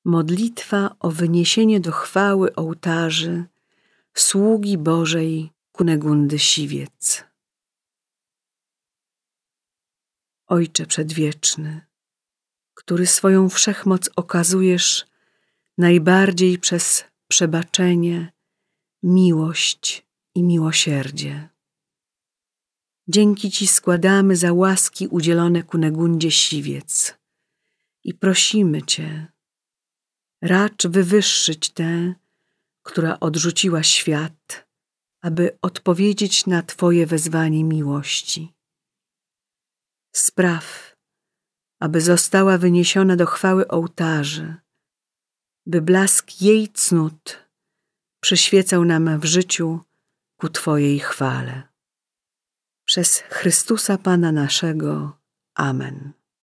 Modlitwa o wyniesienie do chwały ołtarzy sługi Bożej Kunegundy Siwiec. Ojcze Przedwieczny, który swoją wszechmoc okazujesz najbardziej przez przebaczenie, miłość i miłosierdzie. Dzięki Ci składamy za łaski udzielone Kunegundzie Siwiec i prosimy Cię, racz wywyższyć tę, która odrzuciła świat, aby odpowiedzieć na Twoje wezwanie miłości. Spraw, aby została wyniesiona do chwały ołtarzy, by blask jej cnót przyświecał nam w życiu ku Twojej chwale. Przez Chrystusa Pana naszego. Amen.